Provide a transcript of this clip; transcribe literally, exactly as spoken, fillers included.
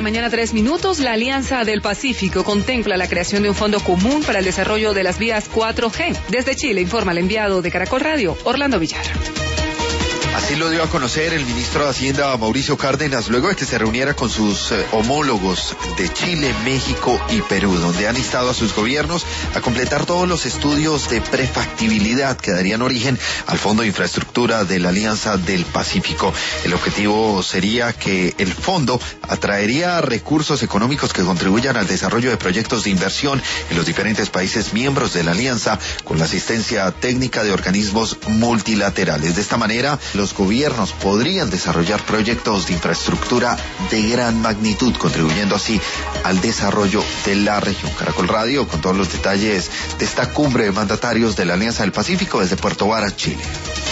mañana, tres minutos. La Alianza del Pacífico contempla la creación de un fondo común para el desarrollo de las vías cuatro G. Desde Chile informa el enviado de Caracol Radio, Orlando Villar. Así lo dio a conocer el ministro de Hacienda, Mauricio Cárdenas, luego de que se reuniera con sus eh, homólogos de Chile, México y Perú, donde han instado a sus gobiernos a completar todos los estudios de prefactibilidad que darían origen al Fondo de Infraestructura de la Alianza del Pacífico. El objetivo sería que el fondo atraería recursos económicos que contribuyan al desarrollo de proyectos de inversión en los diferentes países miembros de la Alianza, con la asistencia técnica de organismos multilaterales. De esta manera, los gobiernos podrían desarrollar proyectos de infraestructura de gran magnitud, contribuyendo así al desarrollo de la región. Caracol Radio con todos los detalles de esta cumbre de mandatarios de la Alianza del Pacífico desde Puerto Varas, Chile.